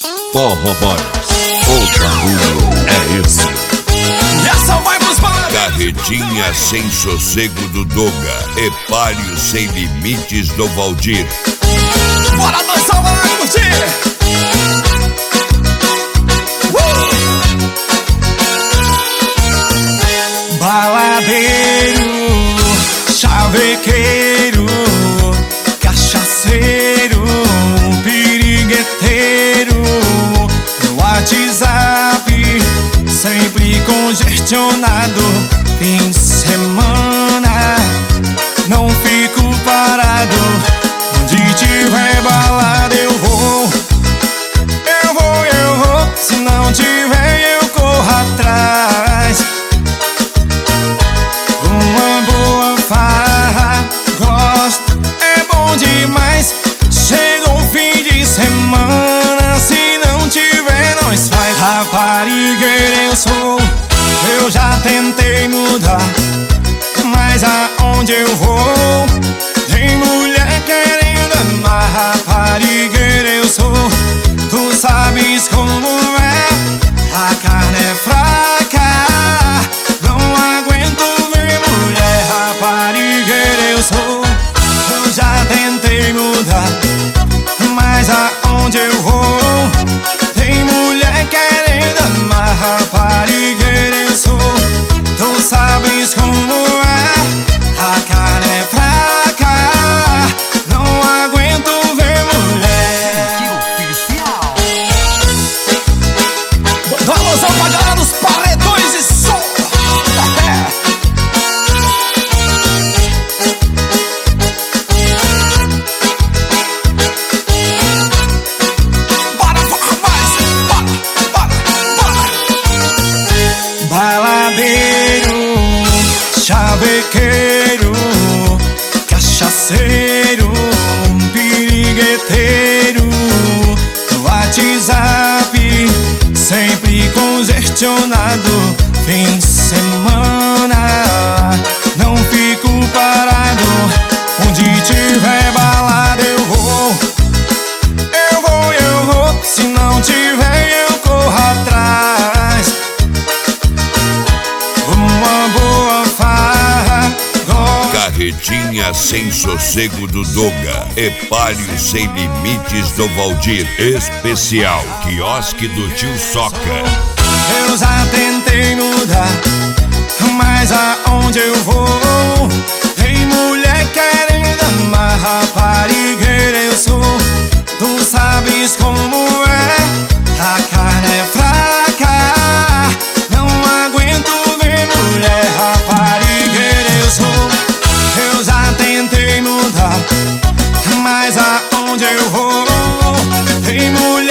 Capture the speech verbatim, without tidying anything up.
Forró Boys, o caminho é esse. E essa vai pros baladas. Carretinha sem sossego do Doga, Epário sem limites do Valdir. Bora dançar, bora curtir. uh! Baladeiro, chavequeiro, cachaceiro, pirigueteiro, no WhatsApp sempre congestionado. Fim de semana não fico parado. Onde tiver balada eu vou, eu vou, eu vou. Se não tiver eu corro atrás. Uma boa farra, gosto, é bom demais. Chegou o fim de semana, se não tiver nós faz. Raparigueira eu sou, eu já tentei mudar, mas aonde eu vou tem mulher querendo amar. Raparigueira eu sou, tu sabes como é. A carne é fraca, não aguento ver mulher. Raparigueira eu sou, eu já tentei mudar, mas aonde eu vou tem mulher querendo amar. Raparigueira eu sou, tu sabes como é. A carne é fraca, não aguento ver mulher. Dá alusão pra galera dos paredões e som. Bora, bora, mais, bora, bora, bora. Baladeiro, chavequeiro, cachaceiro, pirigueteiro, no WhatsApp sempre congestionado. Fim de semana não fico parado. Onde tiver balada eu vou, eu vou, eu vou. Se não tiver eu corro atrás. Uma boa farra, gosto. Carretinha sem sossego do Doga, Epário sem limites do Valdir. Especial quiosque do tio Soca. Eu já tentei mudar, mas aonde eu vou tem mulher querendo amar. Raparigueira eu sou, tu sabes como é. A carne é fraca, não aguento ver mulher. Raparigueira eu sou, eu já tentei mudar, mas aonde eu vou tem mulher